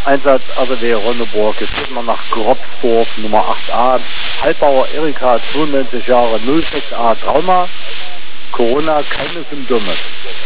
Einsatz ABW Ronneburg, jetzt geht man nach Gropsdorf, Nummer 8a, Halbbauer Erika, 92 Jahre, 06a Trauma, Corona, keine Symptome.